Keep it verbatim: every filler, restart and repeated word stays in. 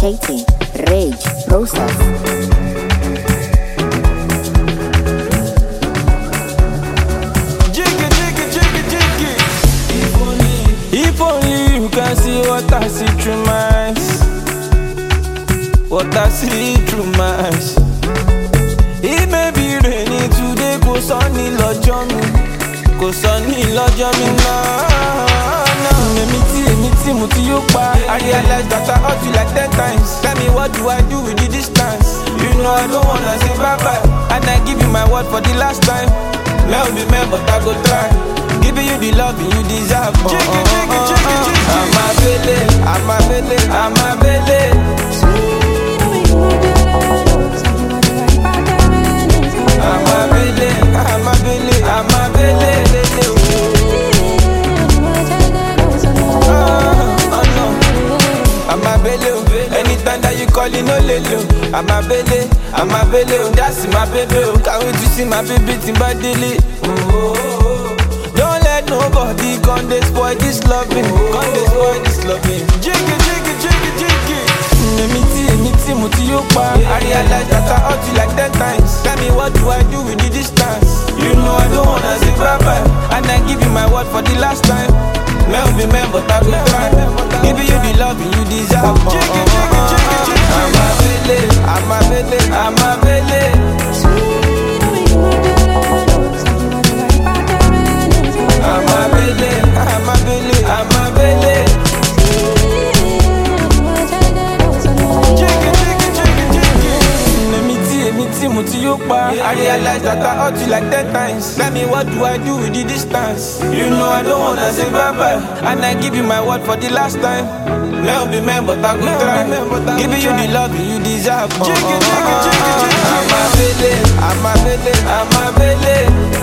Cheating, rage, process. Jiggy, jiggy, jiggy, jiggy. If only, if only you can see what I see through my eyes. What I see through my eyes. It may be rainy today, go sunny lọ́jọ́ mi, go sunny lọ́jọ́ mi náà. Èmi tí èmi tí mo ti yóò pa. I realize that I hurt you like ten times. Tell me what do I do with the distance? You know I don't wanna say bye bye, and I give you my word for the last time. Mel be mel, but I go try. Giving you the love you deserve. Uh, uh, uh, uh, uh. I'm a belly, I'm a belly, I'm a belly. I'm a belly, I'm a belly, I'm a belly. Uh, oh no, I'm a belly. Anytime that you call, you know lelo. I'm a belly, I'm a belly. That's my baby. Can't wait to see my baby in my daily. Don't let nobody come they spoil this loving. Come they spoil this loving. Jiggy, jiggy, jiggy, jiggy. Èmi tí èmi tí mo ti yóò pa. I realize that I hurt you like ten times. Tell me what do I do with the distance? You know I don't wanna say bye bye, and I give you my word for the last time. Mel be mel, but I go try. Giving you the love you deserve. Jiggy, jiggy, jiggy, jiggy. I'm a belly, I'm a belly, I'm a belly. I'm a belly, I'm a belly, I'm a belly. Jiggy, jiggy, jiggy, jiggy. Èmi tí èmi tí mo ti yóò pa. I realize that I hurt you like ten times. Tell me what do I do with the distance? You know I don't wanna say bye bye, and I give you my word for the last time. Mel be mel, but I go try. Giving you the love you deserve. Jiggy, jiggy, jiggy, jiggy. I'm a belly, I'm a belly, I'm a belly.